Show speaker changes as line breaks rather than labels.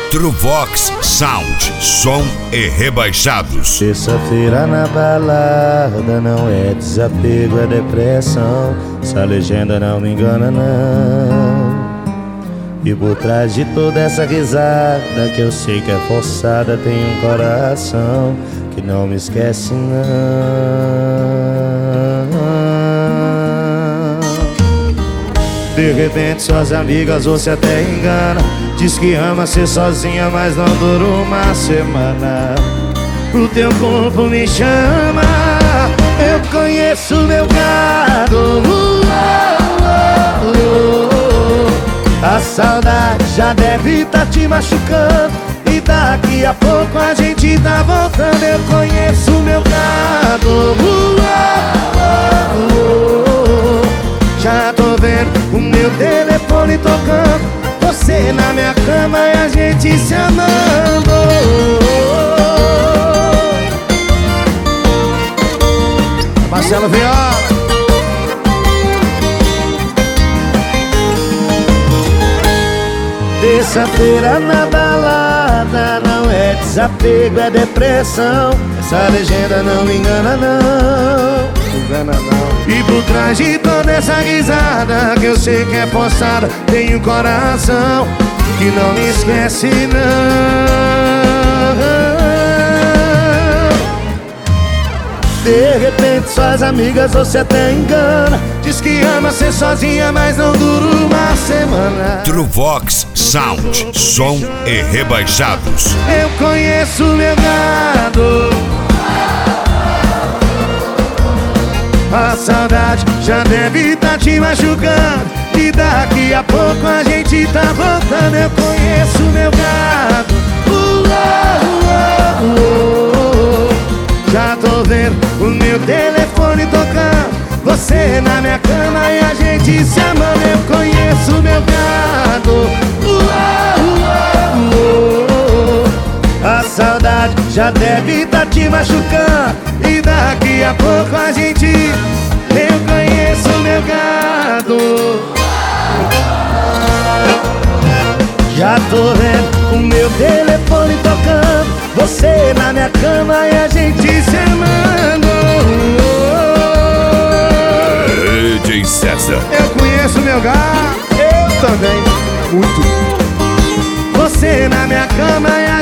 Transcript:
Truvox Sound, som e rebaixados.
Terça-feira na balada não é desapego, é depressão. Essa legenda não me engana não. E por trás de toda essa risada que eu sei que é forçada, tem um coração que não me esquece não. De repente suas amigas você até engana, diz que ama ser sozinha, mas não dura uma semana. O teu corpo me chama, eu conheço meu gado. A saudade já deve tá te machucando, e daqui a pouco a gente tá voltando. Eu conheço meu gado. Já tô vendo o meu telefone tocando, você na minha cama e a gente se amando. Marcelo Viola. Terça-feira na balada não é desapego, é depressão. Essa legenda não me engana não. E por trás de toda essa risada que eu sei que é forçada, tem um coração que não me esquece não. De repente suas amigas você até engana, diz que ama ser sozinha, mas não dura uma semana.
Truvox Sound, som e rebaixados.
Eu conheço meu gado. A saudade já deve tá te machucando, e daqui a pouco a gente tá voltando. Eu conheço meu gado. Já tô vendo o meu telefone tocando, você na minha cama e a gente se amando. Eu conheço meu gado. A saudade já deve tá te machucando, e daqui a pouco a gente... Eu conheço meu gado. Já tô vendo o meu telefone tocando, você na minha cama e a gente se amando.
DJ César.
Eu conheço meu gado. Eu também. Muito. Você na minha cama e a